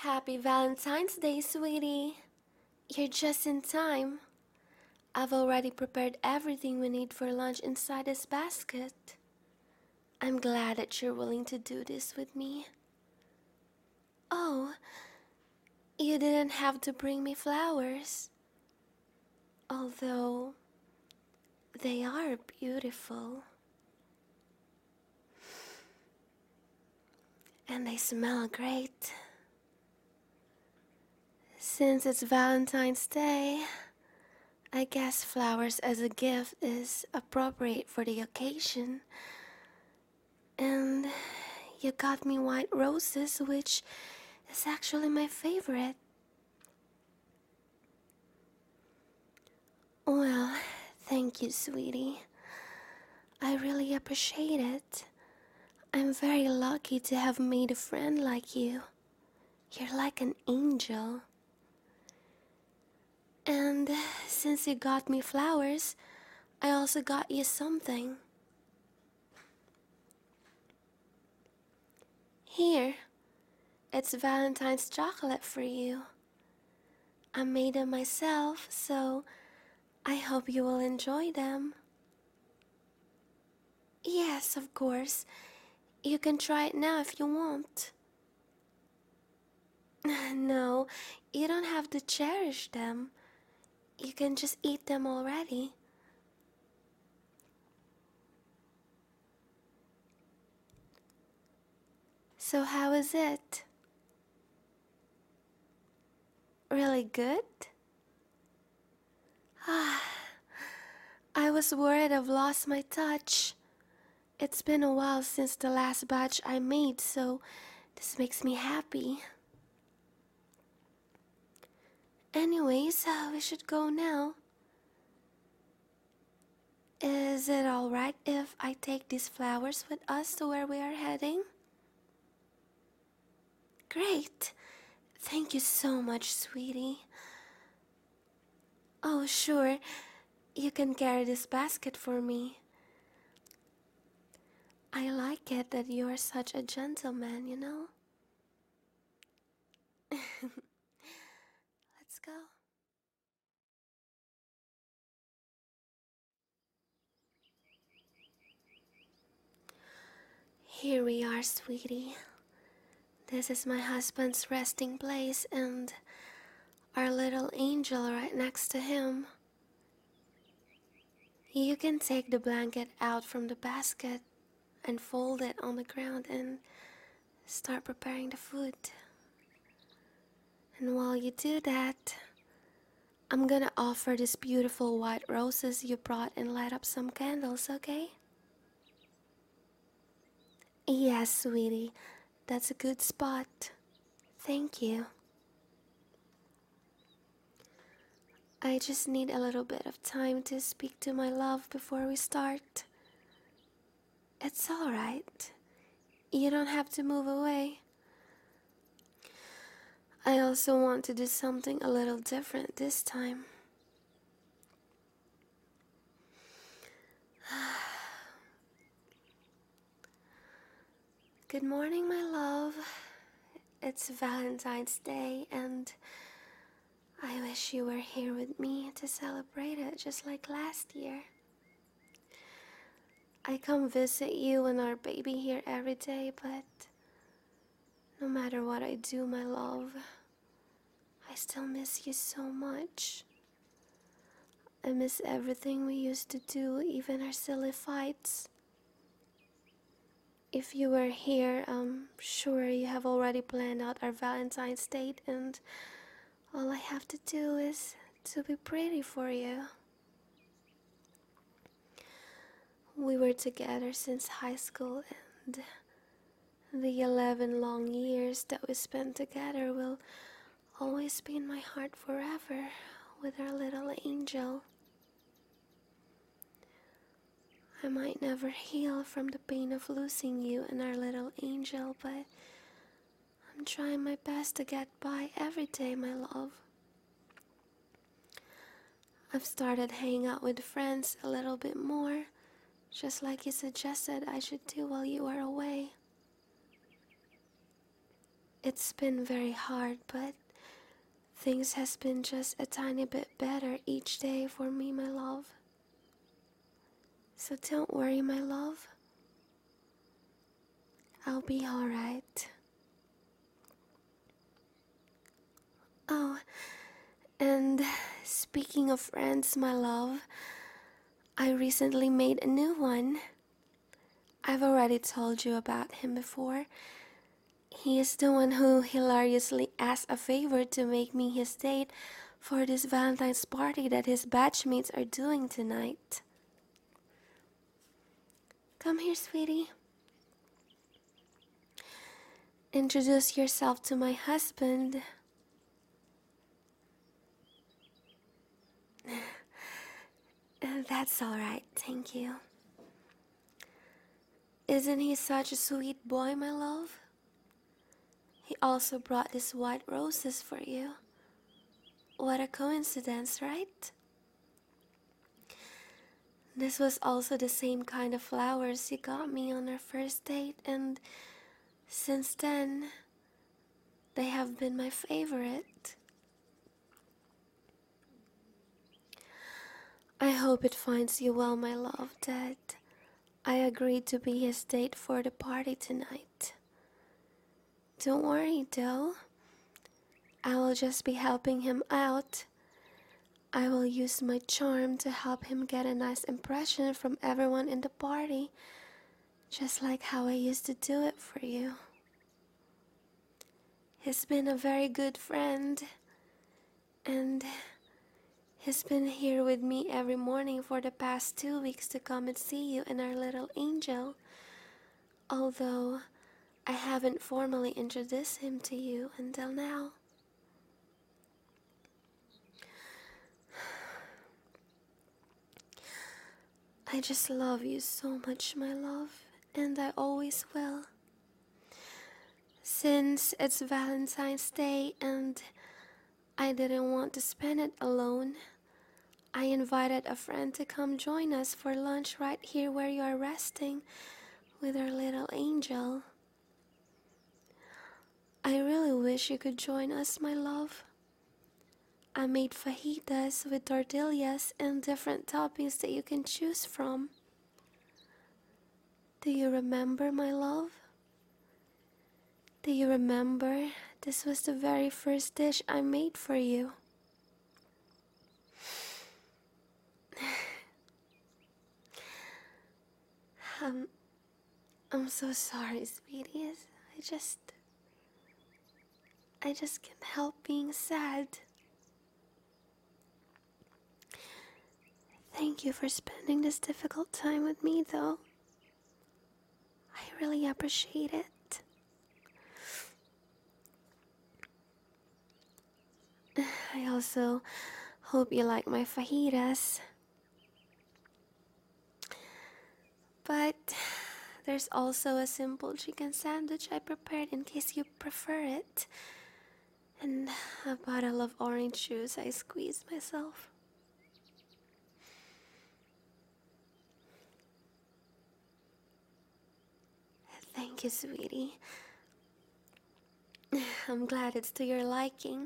Happy Valentine's Day, sweetie. You're just in time. I've already prepared everything we need for lunch inside this basket. I'm glad that you're willing to do this with me. Oh, you didn't have to bring me flowers. Although they are beautiful. And they smell great. Since it's Valentine's Day, I guess flowers as a gift is appropriate for the occasion. And you got me white roses, which is actually my favorite. Well, thank you, sweetie. I really appreciate it. I'm very lucky to have made a friend like you. You're like an angel. And since you got me flowers, I also got you something. Here, it's Valentine's chocolate for you. I made them myself, so I hope you will enjoy them. Yes, of course. You can try it now if you want. No, you don't have to cherish them. You can just eat them already. So how is it? Really good? Ah, I was worried I've lost my touch. It's been a while since the last batch I made, so this makes me happy. Anyways, we should go now. Is it alright if I take these flowers with us to where we are heading? Great. Thank you so much, sweetie. Oh, sure. You can carry this basket for me. I like it that you are such a gentleman, you know? Let's go. Here we are, sweetie. This is my husband's resting place and our little angel right next to him. You can take the blanket out from the basket and fold it on the ground and start preparing the food. And while you do that, I'm gonna offer these beautiful white roses you brought and light up some candles, okay? Yes, sweetie, that's a good spot. Thank you. I just need a little bit of time to speak to my love before we start. It's alright. You don't have to move away. I also want to do something a little different this time. Good morning, my love. It's Valentine's Day, and I wish you were here with me to celebrate it just like last year. I come visit you and our baby here every day, but no matter what I do, my love, I still miss you so much. I miss everything we used to do, even our silly fights. If you were here, I'm sure you have already planned out our Valentine's date, and all I have to do is to be pretty for you. We were together since high school, and the 11 long years that we spent together will always be in my heart forever with our little angel. I might never heal from the pain of losing you and our little angel, but I'm trying my best to get by every day, my love. I've started hanging out with friends a little bit more, just like you suggested I should do while you are away. It's been very hard, but things has been just a tiny bit better each day for me, my love. So don't worry, my love. I'll be alright. Oh, and speaking of friends, my love, I recently made a new one. I've already told you about him before. He is the one who hilariously asked a favor to make me his date for this Valentine's party that his batchmates are doing tonight. Come here, sweetie. Introduce yourself to my husband. That's alright, thank you. Isn't he such a sweet boy, my love? He also brought these white roses for you. What a coincidence, right? This was also the same kind of flowers he got me on our first date, and since then, they have been my favorite. I hope it finds you well, my love, that I agreed to be his date for the party tonight. Don't worry, though. I will just be helping him out. I will use my charm to help him get a nice impression from everyone in the party, just like how I used to do it for you. He's been a very good friend, and he's been here with me every morning for the past 2 weeks to come and see you and our little angel. Although I haven't formally introduced him to you until now. I just love you so much, my love, and I always will. Since it's Valentine's Day and I didn't want to spend it alone, I invited a friend to come join us for lunch right here where you are resting with our little angel. I really wish you could join us, my love. I made fajitas with tortillas and different toppings that you can choose from. Do you remember, my love? Do you remember this was the very first dish I made for you? Um, I'm so sorry, sweetie. I just can't help being sad. Thank you for spending this difficult time with me, though. I really appreciate it. I also hope you like my fajitas. But there's also a simple chicken sandwich I prepared in case you prefer it. And a bottle of orange juice I squeezed myself. Thank you, sweetie. I'm glad it's to your liking.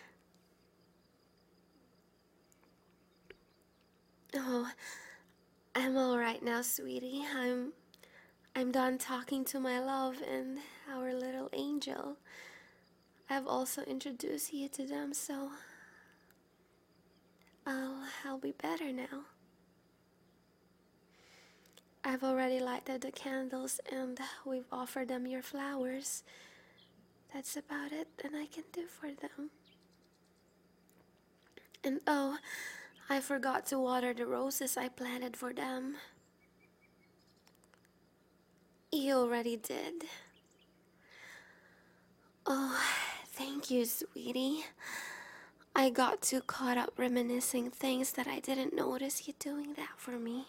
Oh, I'm alright now, sweetie. I'm done talking to my love and our little angel. I've also introduced you to them, so I'll be better now. I've already lighted the candles and we've offered them your flowers. That's about it that I can do for them. And oh, I forgot to water the roses I planted for them. You already did. Oh, thank you, sweetie. I got too caught up reminiscing things that I didn't notice you doing that for me.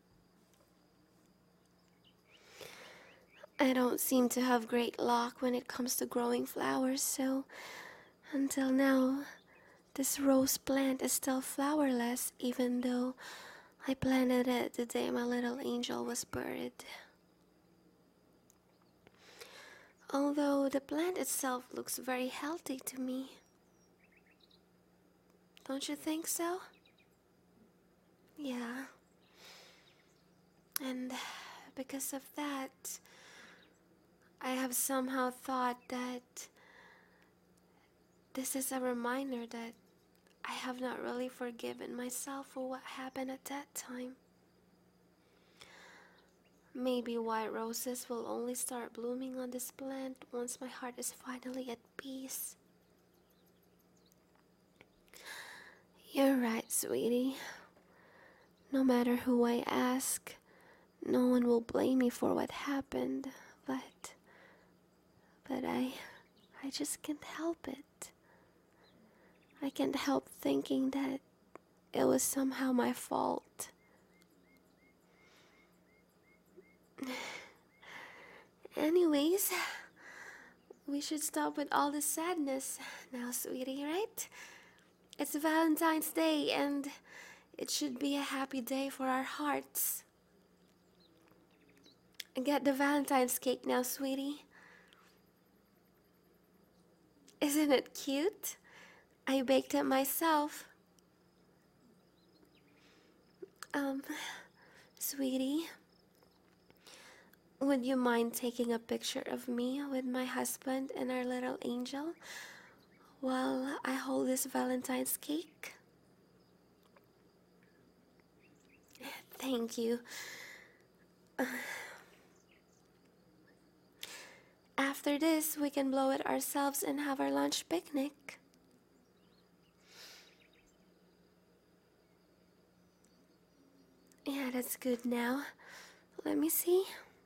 I don't seem to have great luck when it comes to growing flowers, so until now, this rose plant is still flowerless, even though I planted it the day my little angel was buried. Although the plant itself looks very healthy to me. Don't you think so? Yeah. And because of that, I have somehow thought that this is a reminder that I have not really forgiven myself for what happened at that time. Maybe white roses will only start blooming on this plant once my heart is finally at peace. You're right, sweetie. No matter who I ask, no one will blame me for what happened, but I just can't help it. I can't help thinking that it was somehow my fault. Anyways, we should stop with all the sadness now, sweetie, right? It's Valentine's Day and it should be a happy day for our hearts. Get the Valentine's cake now, sweetie. Isn't it cute? I baked it myself. Um, Sweetie, would you mind taking a picture of me with my husband and our little angel while I hold this Valentine's cake? Thank you. After this, we can blow it ourselves and have our lunch picnic. Yeah, that's good now. Let me see.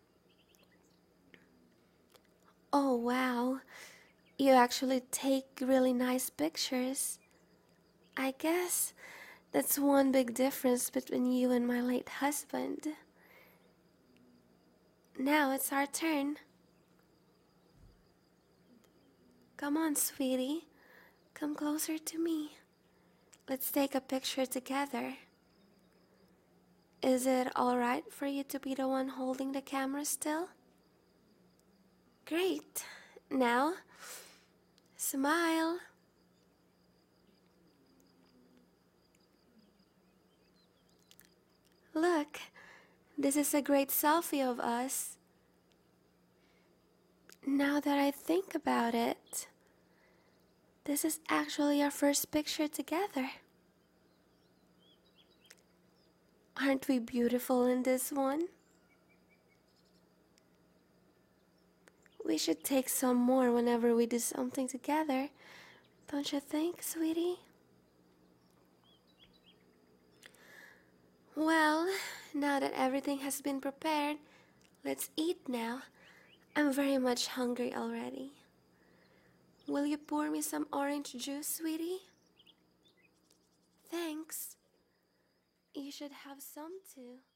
Oh, wow. You actually take really nice pictures. I guess that's one big difference between you and my late husband. Now it's our turn. Come on, sweetie. Come closer to me. Let's take a picture together. Is it alright for you to be the one holding the camera still? Great. Now, smile. Look, this is a great selfie of us. Now that I think about it, this is actually our first picture together. Aren't we beautiful in this one? We should take some more whenever we do something together, don't you think, sweetie? Well, now that everything has been prepared, let's eat now. I'm very much hungry already. Will you pour me some orange juice, sweetie? Thanks. You should have some too.